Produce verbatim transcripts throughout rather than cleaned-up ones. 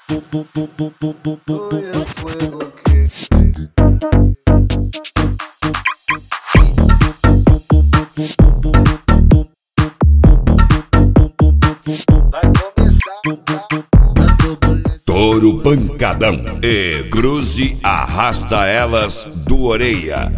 Touro pancadão e Cruze arrasta elas do Orelha.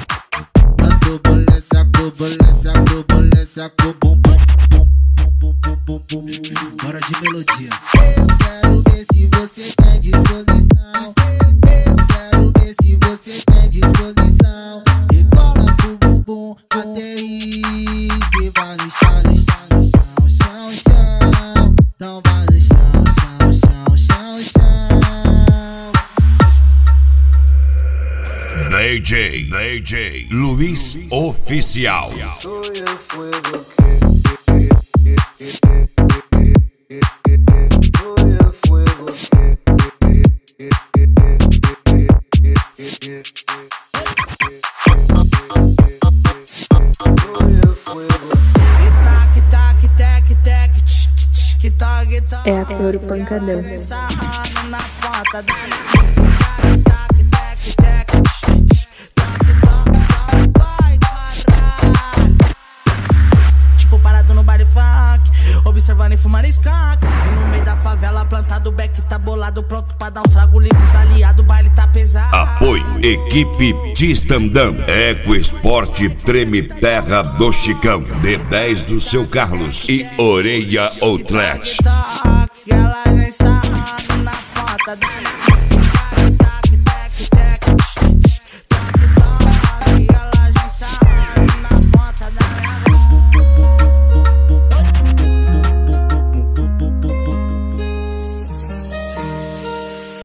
Bora de melodia. Eu quero ver se você tem disposição. Eu quero ver se você tem disposição. E cola pro bumbum até aí. Cê vai no chão, no chão, no chão, chão, chão. Então vai no chão, chão, chão, chão, chão. D J, D J Luiz Oficial. É a Touro pancadão. Tipo parado no baile funk, observando e fumando skunk. E no meio da favela plantado o beck tá bolado, pronto pra dar um trago, liga os aliados, o baile tá pesado. Apoio Equipe Tistandam, Eco Esporte Treme Terra do Chicão, D dez do Seu Carlos e Orelha Outlet. Ela vem sarrando na ponta da